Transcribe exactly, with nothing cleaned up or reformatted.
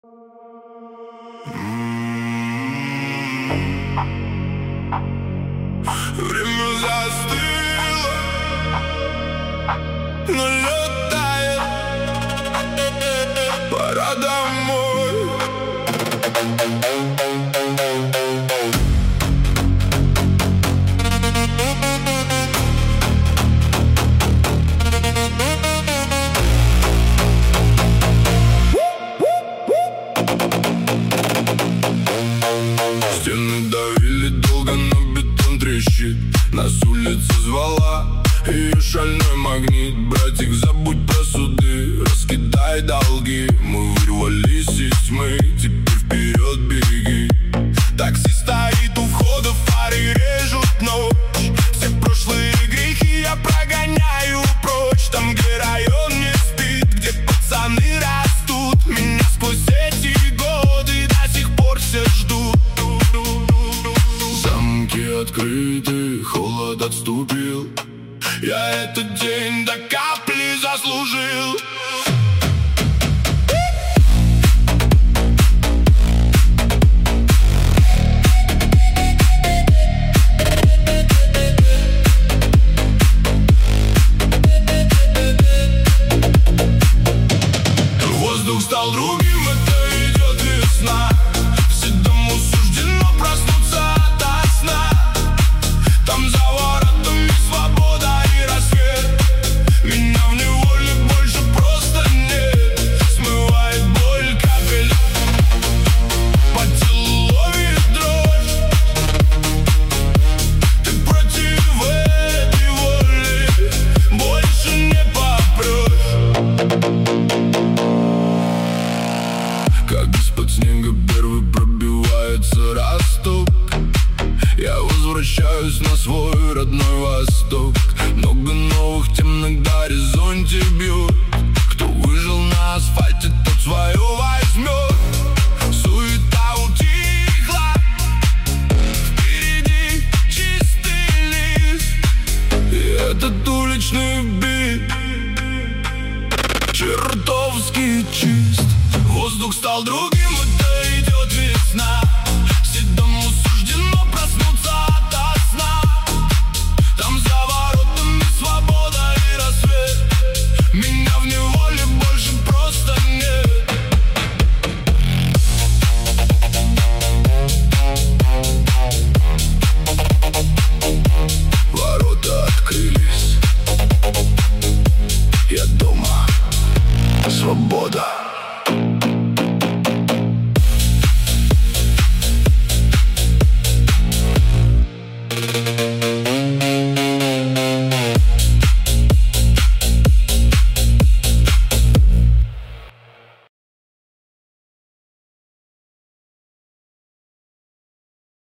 Время застыло, но летает. Пора домой. Стены давили долго, но бетон трещит. Нас улица звала, ее шальной магнит. Братик, забудь про суды, раскидай долги. Мы вырвались из тьмы, теперь вперед беги. Такси стоит у входа, фары режут ночь. Все прошлые грехи я прогоняю прочь. Там, где район не спит, где пацаны растут. Меня сквозь эти годы до сих пор все ждут. Замки открыты, холод отступил. Я этот день до капли заслужил. Воздух стал другим, это идет весна. Седому суждено проснуться ото сна. Там за воротами свобода и рассвет. Меня в неволе больше просто нет. Смывает боль капель, по телу ловит дрожь. Ты против этой воли больше не попрешь. Как из-под снега первый пробивается росток. Я возвращаюсь на свой родной восток. Много новых тем на горизонте бьют. Кто выжил на асфальте, тот свое возьмет. Суета утихла, впереди чистый лист. И этот уличный бит чертовски чист. Воздух стал другим, это идет весна. Седому